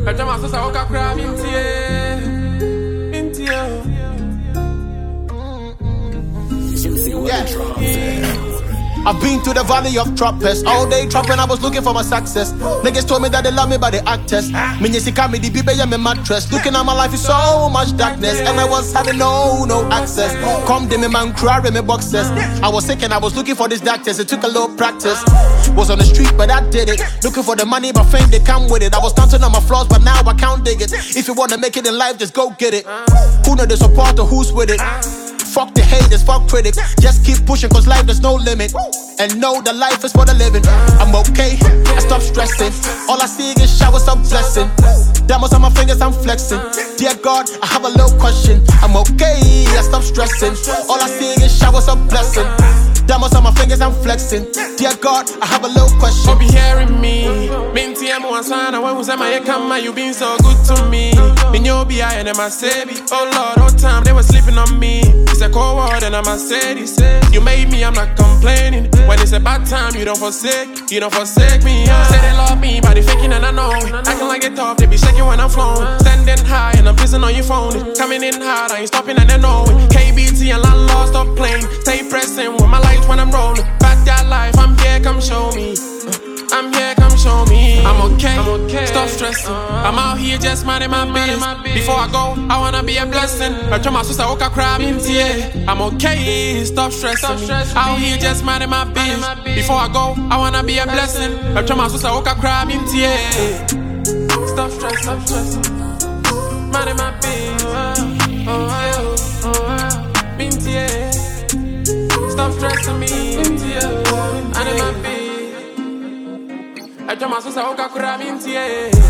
I jam my sister, Oka crab into I've been to the valley of trappers. All day trapping, I was looking for my success. Niggas told me that they love me, but they act test. Minyesika me the bibe ya me mattress. Looking at my life is so much darkness, and I was having no access. Come de me man cry me boxes. I was sick and I was looking for this doctors. It took a little practice. Was on the street, but I did it. Looking for the money, but fame they come with it. I was counting on my flaws, but now I can't dig it. If you wanna make it in life, just go get it. Who know the support or who's with it? Fuck the haters, fuck critics. Just keep pushing, cause life there's no limit. And know that life is for the living. I'm okay, I stop stressing. All I see is showers of blessing. Diamonds on my fingers, I'm flexing. Dear God, I have a little question. I'm okay, I stop stressing. All I see is showers of blessing. Diamonds on my fingers, I'm flexing. Dear God, I have a little question. Hope you hearing me. Minty, I'm one son. I want to say my come, you been so good to me. Minyobi, I and my sabi. Oh Lord, all time they were sleeping on me. It's a cold word and I said it. You made me, I'm not complaining. When it's a bad time, you don't forsake me. Say they love me, but they faking and I know it. Acting like they tough, they be shaking when I'm flowing. Standing high and I'm pissing on your phone. Coming in hard, I ain't stopping and they know it. KBT and landlord, stop playing. Stay pressing with my lights when I'm rolling. Back that life, I'm here, come show me. I'm here, come show me. I'm okay, stop stressing. I'm out here just minding my business. Before I go, I wanna be a blessing. I try my sister, Oka crab in tear. I'm okay, stop stressing. Out here just minding my business. Before I go, I wanna be a blessing. I try my sister, Oka crab in tear. Stop stressing. Minding my business. In tear. Stop stressing me in tear. I need my business. I try my sister, Oka crab in tear.